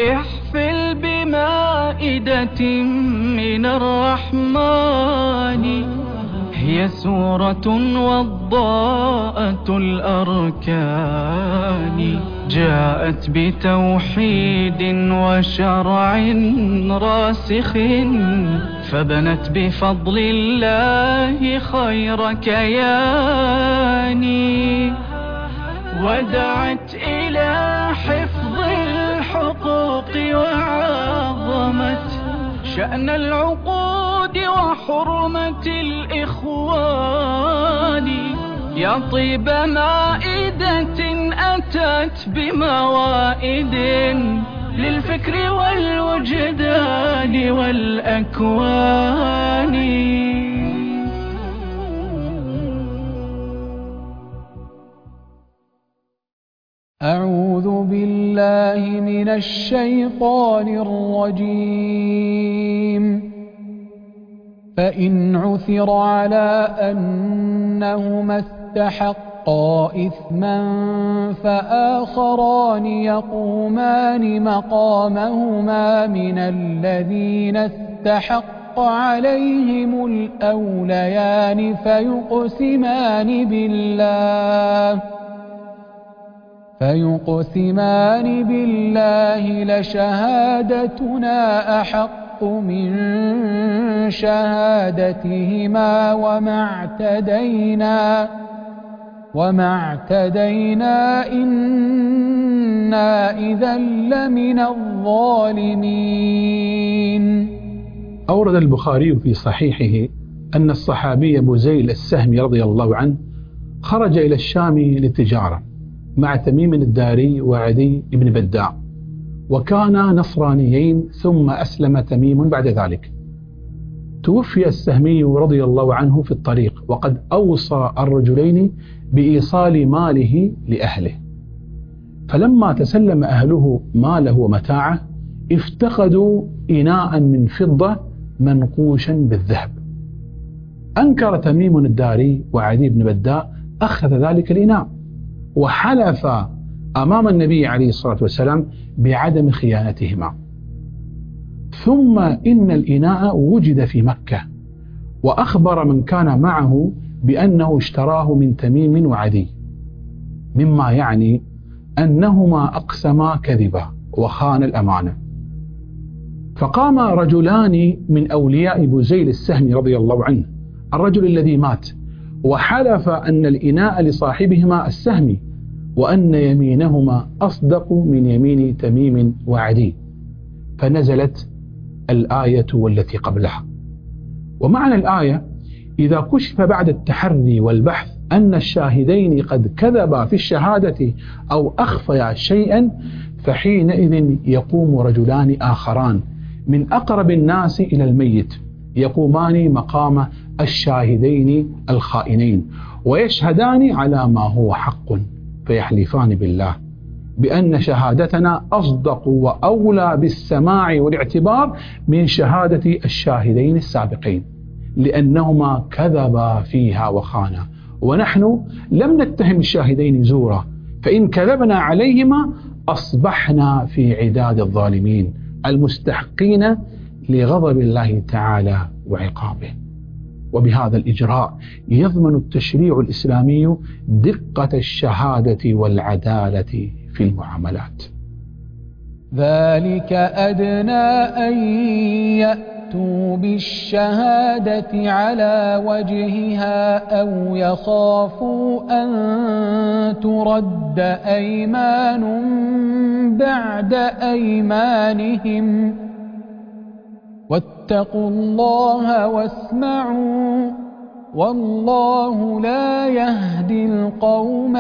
احفل بمائدة من الرحمن، هي سورة وضاءة الأركان، جاءت بتوحيد وشرع راسخ، فبنت بفضل الله خير كيان، ودعت إلى حفظ الحقوق وعظمت شأن العقود وحرمة الإخوان. يا طيب مائدة أتت بموائد للفكر والوجدان والأكوان. أعوذ بالله من الشيطان الرجيم. فإن عثر على أنهما استحقا إثما فآخران يقومان مقامهما من الذين استحق عليهم الأوليان فيقسمان بالله لشهادتنا أحق من شهادتهما وما اعتدينا إنا إذا لمن الظالمين. أورد البخاري في صحيحه أن الصحابي بزيل السهمي رضي الله عنه خرج إلى الشام للتجارة مع تميم الداري وعدي بن بداع، وكانا نصرانيين، ثم أسلم تميم بعد ذلك. توفي السهمي رضي الله عنه في الطريق، وقد أوصى الرجلين بإيصال ماله لأهله، فلما تسلم أهله ماله ومتاعه افتقدوا إناء من فضة منقوشا بالذهب. أنكر تميم الداري وعدي بن بداء أخذ ذلك الإناء، وحلف أمام النبي عليه الصلاة والسلام بعدم خيانتهما. ثم إن الإناء وجد في مكة، وأخبر من كان معه بأنه اشتراه من تميم وعدي، مما يعني أنهما أقسما كذبا وخان الأمانة. فقام رجلان من أولياء بزيل السهمي رضي الله عنه، الرجل الذي مات، وحلف أن الإناء لصاحبهما السهمي، وأن يمينهما أصدق من يمين تميم وعدي، فنزلت الآية والتي قبلها. ومعنى الآية: إذا كشف بعد التحري والبحث أن الشاهدين قد كذبا في الشهادة أو أخفيا شيئا، فحينئذ يقوم رجلان آخران من أقرب الناس إلى الميت، يقومان مقام الشاهدين الخائنين، ويشهدان على ما هو حق، فيحلفان بالله بأن شهادتنا أصدق وأولى بالسماع والاعتبار من شهادة الشاهدين السابقين، لأنهما كذبا فيها وخانا، ونحن لم نتهم الشاهدين زورا، فإن كذبنا عليهما أصبحنا في عداد الظالمين المستحقين لغضب الله تعالى وعقابه. وبهذا الإجراء يضمن التشريع الإسلامي دقة الشهادة والعدالة في المعاملات. ذلك أدنى أن يأتوا بالشهادة على وجهها أو يخافوا أن ترد أيمان بعد أيمانهم، واتقوا الله واسمعوا والله لا يهدي القوم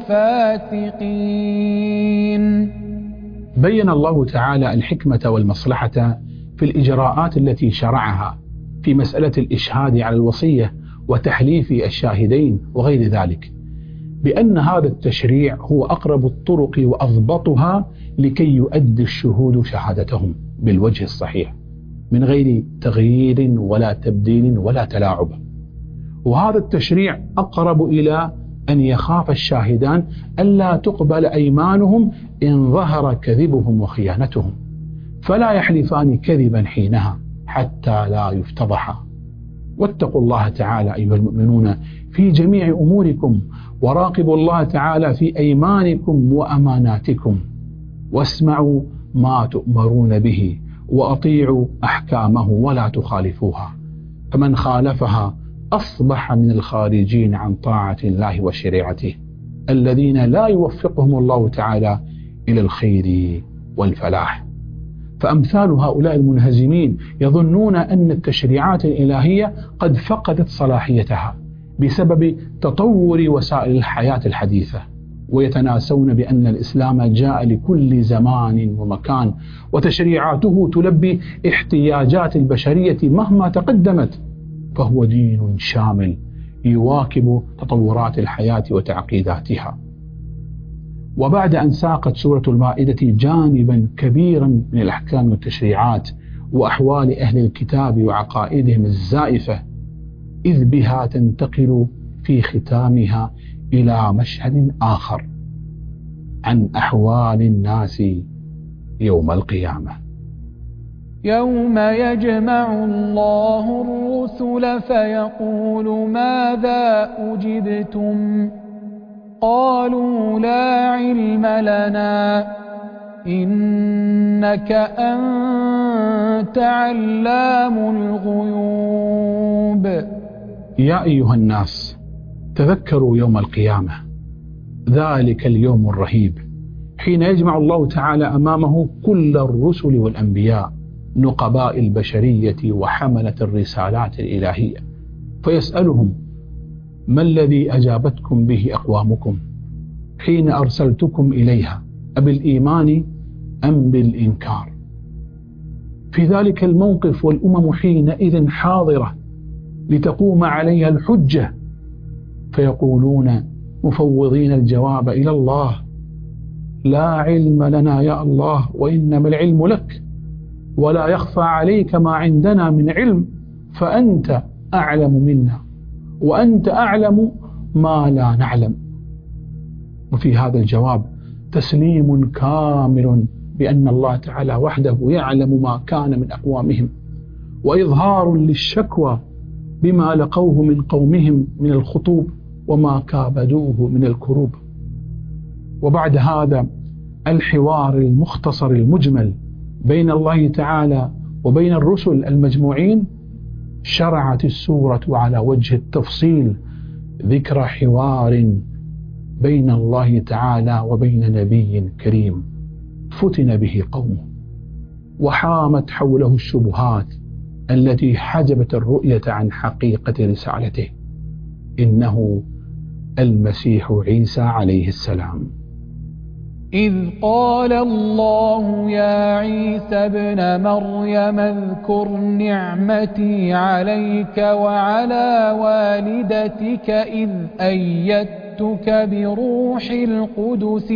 الفاسقين. بين الله تعالى الحكمة والمصلحة في الإجراءات التي شرعها في مسألة الإشهاد على الوصية وتحليف الشاهدين وغير ذلك، بأن هذا التشريع هو أقرب الطرق وأضبطها لكي يؤدي الشهود شهادتهم بالوجه الصحيح من غير تغيير ولا تبديل ولا تلاعب. وهذا التشريع أقرب إلى أن يخاف الشاهدان ألا تقبل أيمانهم إن ظهر كذبهم وخيانتهم، فلا يحلفان كذبا حينها حتى لا يفتضحا. واتقوا الله تعالى أيها المؤمنون في جميع أموركم، وراقبوا الله تعالى في أيمانكم وأماناتكم، واسمعوا ما تؤمرون به وأطيعوا أحكامه ولا تخالفوها، فمن خالفها أصبح من الخارجين عن طاعة الله وشريعته الذين لا يوفقهم الله تعالى إلى الخير والفلاح. فأمثال هؤلاء المنهزمين يظنون أن التشريعات الإلهية قد فقدت صلاحيتها بسبب تطور وسائل الحياة الحديثة، ويتناسون بأن الإسلام جاء لكل زمان ومكان، وتشريعاته تلبي احتياجات البشرية مهما تقدمت، فهو دين شامل يواكب تطورات الحياة وتعقيداتها. وبعد أن ساقت سورة المائدة جانبا كبيرا من الأحكام والتشريعات وأحوال أهل الكتاب وعقائدهم الزائفة، إذ بها تنتقل في ختامها إلى مشهد آخر عن أحوال الناس يوم القيامة. يوم يجمع الله الرسل فيقول ماذا أجبتم؟ قالوا لا علم لنا إنك أنت علام الغيوب. يا أيها الناس تذكروا يوم القيامة، ذلك اليوم الرهيب حين يجمع الله تعالى أمامه كل الرسل والأنبياء نقباء البشرية وحملة الرسالات الإلهية، فيسألهم ما الذي أجابتكم به أقوامكم حين أرسلتكم إليها، أبالإيمان أم بالإنكار؟ في ذلك الموقف والأمم حينئذ حاضرة لتقوم عليها الحجة، فيقولون مفوضين الجواب إلى الله لا علم لنا يا الله وإنما العلم لك، ولا يخفى عليك ما عندنا من علم، فأنت أعلم منا وأنت أعلم ما لا نعلم. وفي هذا الجواب تسليم كامل بأن الله تعالى وحده يعلم ما كان من أقوامهم، وإظهار للشكوى بما لقوه من قومهم من الخطوب وما كابدوه من الكروب. وبعد هذا الحوار المختصر المجمل بين الله تعالى وبين الرسل المجموعين، شرعت السورة على وجه التفصيل ذكر حوار بين الله تعالى وبين نبي كريم فتن به قومه، وحامت حوله الشبهات التي حجبت الرؤية عن حقيقة رسالته، إنه المسيح عيسى عليه السلام. إذ قال الله يا عيسى ابن مريم اذكر نعمتي عليك وعلى والدتك إذ أيدتك بروح القدس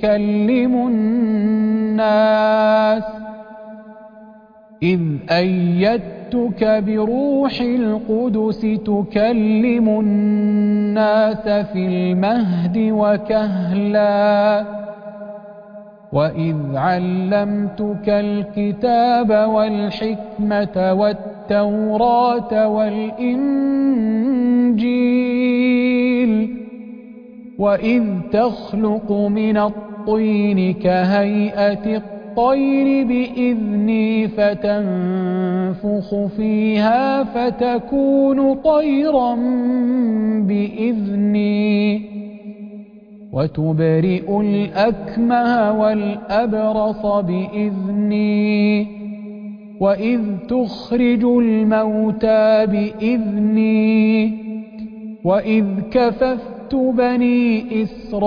تكلم الناس في المهد وكهلا، وإذ علمتك الكتاب والحكمة والتوراة والإنجيل، وإذ تخلق من الطين كهيئة الطير بإذني فتنفخ فيها فتكون طيرا بإذني، وتبرئ الأكمه والأبرص بإذني، وإذ تخرج الموتى بإذني، وإذ كففت بني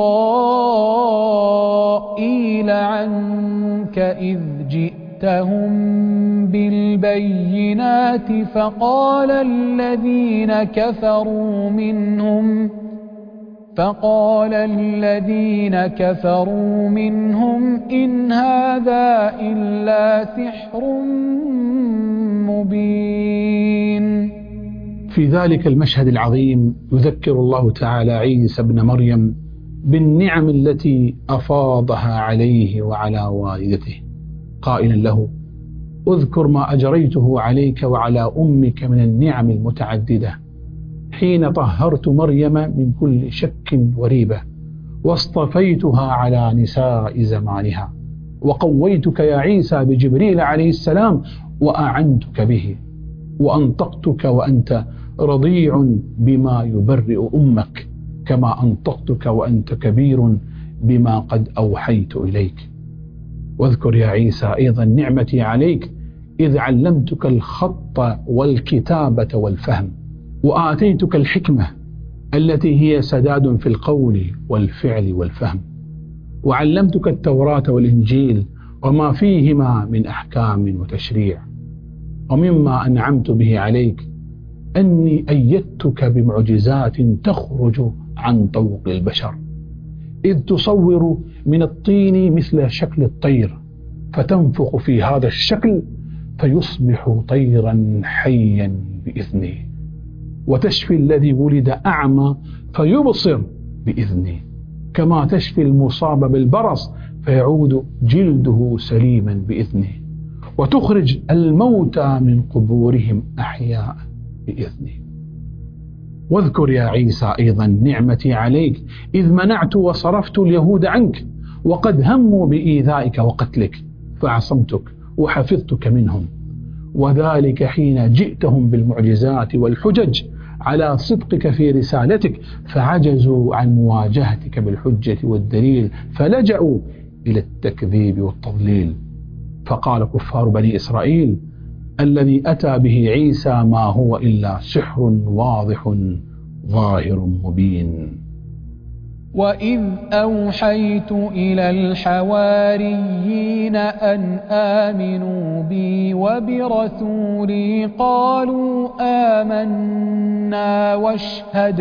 إسرائيل عنك إذ جئتهم بالبينات فقال الذين كفروا منهم إن هذا إلا سحر مبين. في ذلك المشهد العظيم يذكر الله تعالى عيسى ابن مريم بالنعم التي أفاضها عليه وعلى والدته، قائلا له اذكر ما أجريته عليك وعلى أمك من النعم المتعددة حين طهرت مريم من كل شك وريبة واصطفيتها على نساء زمانها وقويتك يا عيسى بجبريل عليه السلام وأعنتك به وأنطقتك وأنت رضيع بما يبرئ أمك كما أنطقتك وأنت كبير بما قد أوحيت إليك. واذكر يا عيسى أيضا نعمتي عليك إذ علمتك الخط والكتابة والفهم وآتيتك الحكمة التي هي سداد في القول والفعل والفهم وعلمتك التوراة والإنجيل وما فيهما من أحكام وتشريع. ومما أنعمت به عليك أني أيدتك بمعجزات تخرج عن طوق البشر إذ تصور من الطين مثل شكل الطير فتنفخ في هذا الشكل فيصبح طيرا حيا بإذني وتشفي الذي ولد أعمى فيبصر بإذني كما تشفي المصاب بالبرص فيعود جلده سليما بإذني وتخرج الموتى من قبورهم أحياء بإذني. واذكر يا عيسى أيضا نعمتي عليك إذ منعت وصرفت اليهود عنك وقد هموا بإيذائك وقتلك فعصمتك وحفظتك منهم وذلك حين جئتهم بالمعجزات والحجج على صدقك في رسالتك فعجزوا عن مواجهتك بالحجة والدليل فلجأوا إلى التكذيب والتضليل. فقال كفار بني إسرائيل الذي أتى به عيسى ما هو إلا سحر واضح ظاهر مبين. وإذ أوحيت إلى الحواريين أن آمنوا بي وبرسولي قالوا آمنا واشهد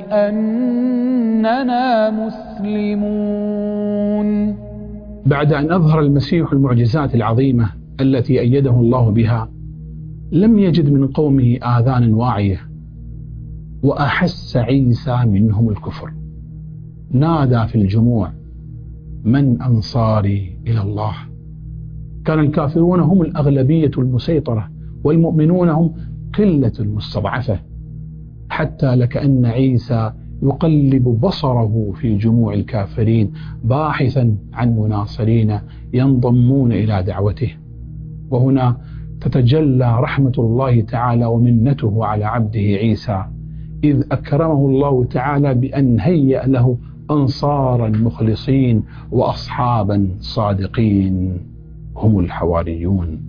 بأننا مسلمون. بعد أن أظهر المسيح المعجزات العظيمة التي أيده الله بها لم يجد من قومه آذان واعية وأحس عيسى منهم الكفر نادى في الجموع من أنصاري إلى الله. كان الكافرون هم الأغلبية المسيطرة والمؤمنون هم قلة المستضعفة حتى لكأن عيسى يقلب بصره في جموع الكافرين باحثا عن مناصرين ينضمون إلى دعوته. وهنا تتجلى رحمة الله تعالى ومنته على عبده عيسى إذ أكرمه الله تعالى بأن هيأ له أنصارا مخلصين وأصحابا صادقين هم الحواريون.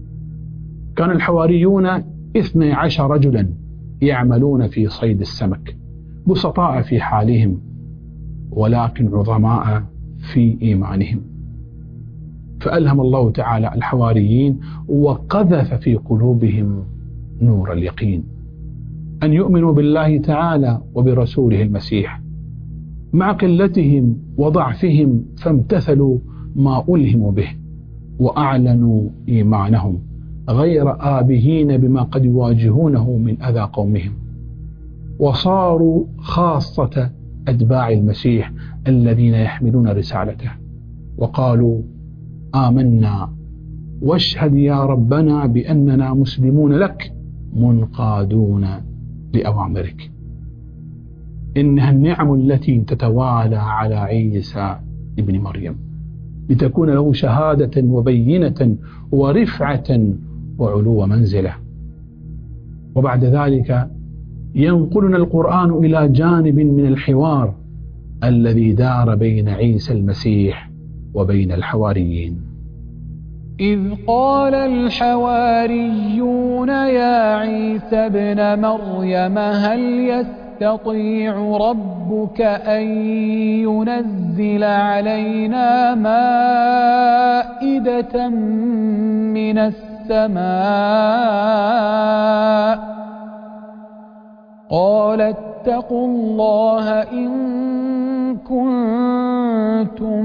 كان الحواريون 12 رجلا يعملون في صيد السمك بسطاء في حالهم ولكن عظماء في إيمانهم. فألهم الله تعالى الحواريين وقذف في قلوبهم نور اليقين أن يؤمنوا بالله تعالى وبرسوله المسيح مع قلتهم وضعفهم فامتثلوا ما ألهموا به وأعلنوا إيمانهم غير آبهين بما قد يواجهونه من أذى قومهم وصاروا خاصة أتباع المسيح الذين يحملون رسالته وقالوا آمنا واشهد يا ربنا بأننا مسلمون لك منقادون لأوامرك. إنها النعم التي تتوالى على عيسى ابن مريم لتكون له شهادة وبينة ورفعة وعلو منزلة. وبعد ذلك ينقلنا القرآن إلى جانب من الحوار الذي دار بين عيسى المسيح وبين الحواريين. إذ قال الحواريون يا عيسى ابن مريم هل يستطيع ربك أن ينزل علينا مائدة من السماء قال اتقوا الله إن كنتم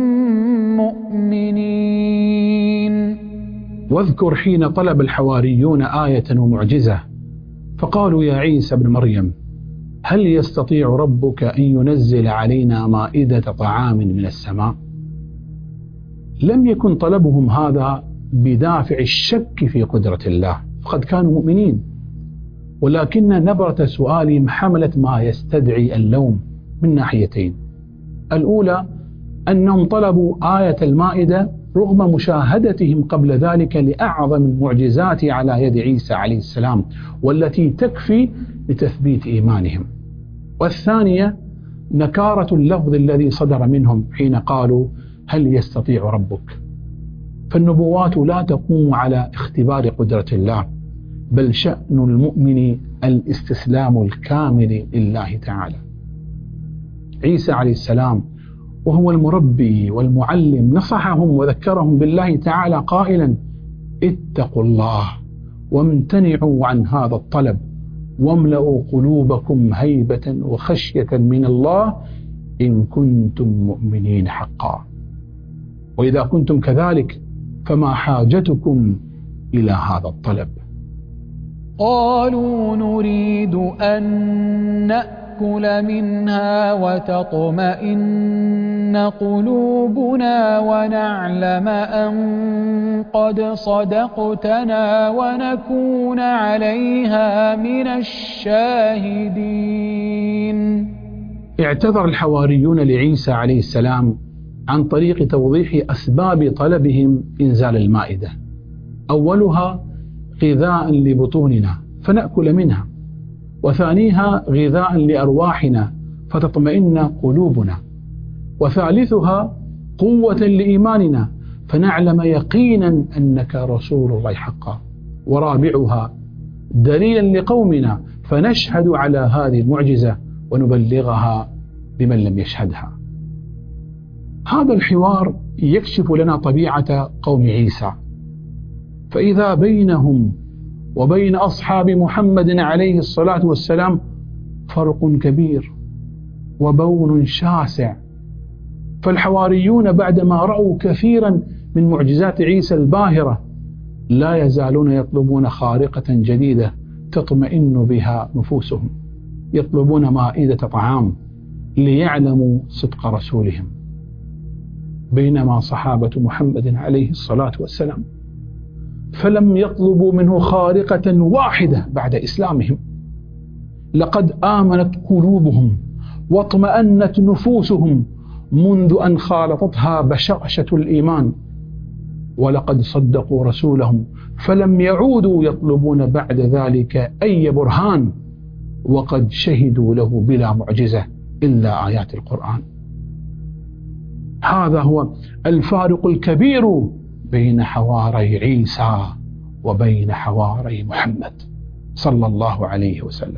مؤمنين. واذكر حين طلب الحواريون آية ومعجزة فقالوا يا عيسى ابن مريم هل يستطيع ربك أن ينزل علينا مائدة طعام من السماء؟ لم يكن طلبهم هذا بدافع الشك في قدرة الله، فقد كانوا مؤمنين، ولكن نبرة سؤالهم حملت ما يستدعي اللوم من ناحيتين. الأولى أنهم طلبوا آية المائدة رغم مشاهدتهم قبل ذلك لأعظم المعجزات على يد عيسى عليه السلام والتي تكفي لتثبيت إيمانهم. والثانية نكارة اللفظ الذي صدر منهم حين قالوا هل يستطيع ربك؟ فالنبوات لا تقوم على اختبار قدرة الله، بل شأن المؤمن الاستسلام الكامل لله تعالى. عيسى عليه السلام وهو المربي والمعلم نصحهم وذكرهم بالله تعالى قائلا اتقوا الله وامتنعوا عن هذا الطلب واملأوا قلوبكم هيبة وخشية من الله إن كنتم مؤمنين حقا، وإذا كنتم كذلك فما حاجتكم إلى هذا الطلب. قالوا نريد أن نأكل منها وتطمئن قلوبنا ونعلم أن قد صدقتنا ونكون عليها من الشاهدين. اعتذر الحواريون لعيسى عليه السلام عن طريق توضيح أسباب طلبهم إنزال المائدة. أولها غذاء لبطوننا فنأكل منها، وثانيها غذاء لأرواحنا فتطمئن قلوبنا، وثالثها قوة لإيماننا فنعلم يقينا أنك رسول الله حقا، ورابعها دليلا لقومنا فنشهد على هذه المعجزة ونبلغها بمن لم يشهدها. هذا الحوار يكشف لنا طبيعة قوم عيسى، فإذا بينهم وبين أصحاب محمد عليه الصلاة والسلام فرق كبير وبون شاسع. فالحواريون بعدما رأوا كثيرا من معجزات عيسى الباهرة لا يزالون يطلبون خارقة جديدة تطمئن بها نفوسهم، يطلبون مائدة طعام ليعلموا صدق رسولهم، بينما صحابة محمد عليه الصلاة والسلام فلم يطلبوا منه خارقة واحدة بعد إسلامهم. لقد آمنت قلوبهم واطمأنت نفوسهم منذ أن خالطتها بشاشة الإيمان، ولقد صدقوا رسولهم فلم يعودوا يطلبون بعد ذلك أي برهان، وقد شهدوا له بلا معجزة إلا آيات القرآن. هذا هو الفارق الكبير بين حواري عيسى وبين حواري محمد صلى الله عليه وسلم.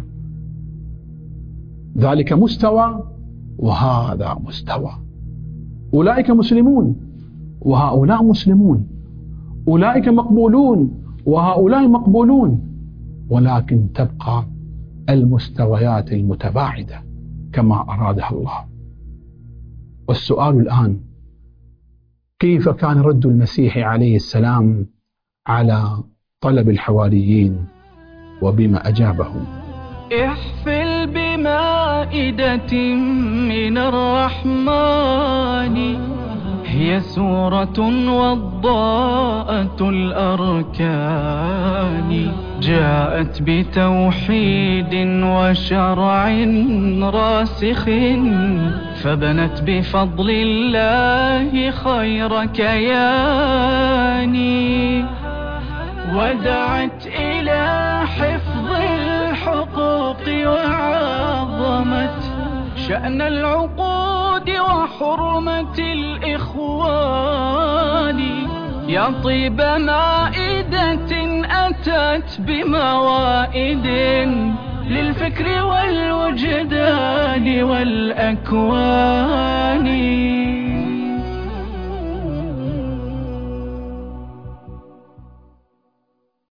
ذلك مستوى وهذا مستوى، أولئك مسلمون وهؤلاء مسلمون، أولئك مقبولون وهؤلاء مقبولون، ولكن تبقى المستويات المتباعدة كما أرادها الله. والسؤال الآن كيف كان رد المسيح عليه السلام على طلب الحواريين وبما أجابهم؟ احفل بمائدة من الرحمن هي سورة وضاءة الأركان، جاءت بتوحيد وشرع راسخ فبنت بفضل الله خير كيان، ودعت إلى حفظ الحقوق وعظمت شأن العقود وحرمة الإخوان. يا طيب مائدة أتت بموائد للفكر والوجدان والأكوان.